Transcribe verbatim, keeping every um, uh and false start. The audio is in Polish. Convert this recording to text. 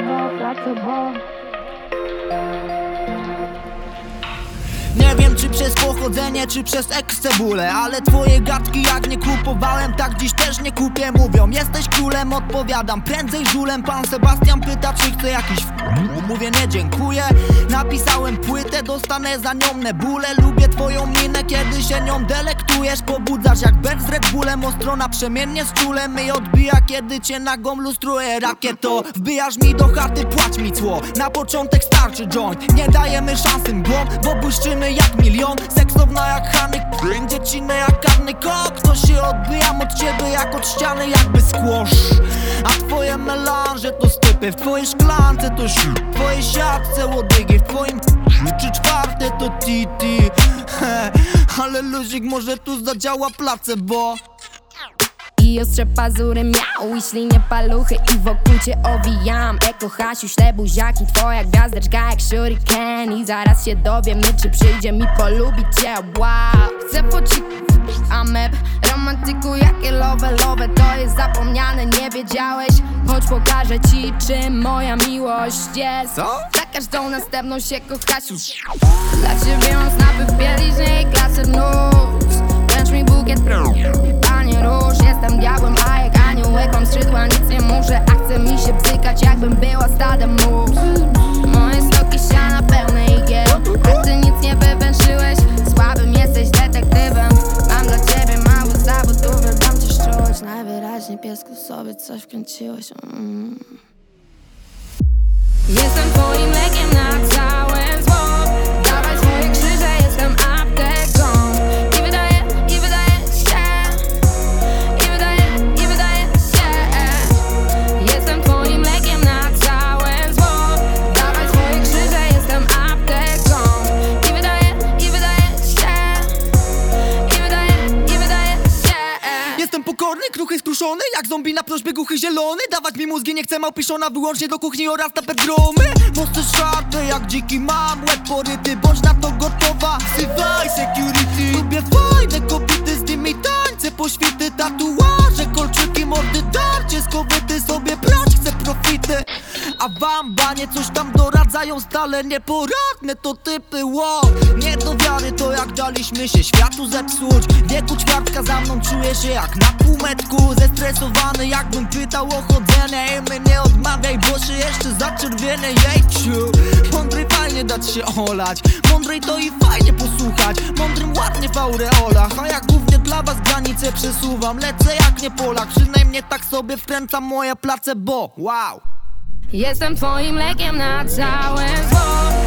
placebo, placebo. Nie wiem czy przez pochodzenie, czy przez ekscebulę, ale twoje gadki jak nie kupowałem, tak dziś też nie kupię. Mówią jesteś królem, odpowiadam prędzej żulem. Pan Sebastian pyta czy chcę jakiś f... Mówię nie dziękuję. Napisałem płytę, dostanę za nią nebulę. Lubię twoją minę, kiedy się nią delektujesz. Pobudzasz jak Bert z Red Bullem, ostro naprzemiennie z czulem. I odbija kiedy cię nagą lustruję. Rakieto, wbijasz mi do chaty, płać mi cło. Na początek starczy joint, nie dajemy szansy mgłom, bo błyszczymy jak milion. Seksowna jak Hany, dziecinne jak karny kok. To się odbijam od ciebie jak od ściany, jakby squash. A twoje melanże to stypy, w twojej szklance to sz... W twojej siatce łodygi, w twoim trzy czwarte to titi. Ale luzik, może tu zadziała placebo. I ostrze pazury miał, i ślinie paluchy, i wokół cię owijam. Eko Hasiu, śle buziaki, twoja gazdeczka jak shuriken. I zaraz się dowiem, czy przyjdzie mi polubić cię, wow. Chcę pocić ameb, romantyku jakie love, love. To jest zapomniane, nie wiedziałeś. Chodź pokażę ci, czym moja miłość jest. Co? Za każdą następną się kochasiu. Dla ciebie mam snapy w bieliźnie i klasy nóż. Wręcz mi bukiet panie róż. Jestem diabłem, a jak anioł łekłam skrzydła, nic nie muszę. A chce mi się bzykać, jakbym była stadem mórz. Moje stoki siana pełne igieł, a ty nic nie wywęszyłeś. Słabym jesteś detektywem. Mam dla ciebie mały zawód, uwielbiam cię szczułość. Najwyraźniej piesku sobie coś wkręciłeś. mm. Jestem twoim lekiem na całe zło. Dawaj swoje krzyże, jestem apteką. I wydaje, i wydaje się, i wydaje, i wydaje się. Jestem twoim lekiem na całe zło. Dawaj swoje krzyże, jestem apteką. I wydaje, i wydaje się, i wydaje, i wydaje się. Jestem pokorny, kruchy, skruszony, jak zombie na prośbę głuchy zielony. Dawać mi mózgi nie chcę, małpiszona wyłącznie do kuchni oraz na pedromy. Mosty szarpe jak dziki mam, łeb poryty, bądź na to gotowa. Wzywaj security. Lubię fajne kobiety, z nimi tańce, poświty, tatuaże, kolczyki, mordy, darcie, skowyty, sobie brać chcę profity. A wam banie coś tam doradzają stale nieporadne to typy, wow. Nie do wiary to jak daliśmy się światu zepsuć. W wieku ćwiartka za mną czuję się jak na półmetku. Zestresowany jakbym pytał o chodzenie. I my nie odmawiaj, bo się jeszcze zaczerwienię, jejciu. Mądry fajnie dać się olać, mądrej to i fajnie posłuchać. Mądrym ładnie w aureolach, a jak głównie dla was granice przesuwam. Lecę jak nie Polak, przynajmniej tak sobie wkręcam moje placebo, wow. Jestem twoim lekiem na całe zło.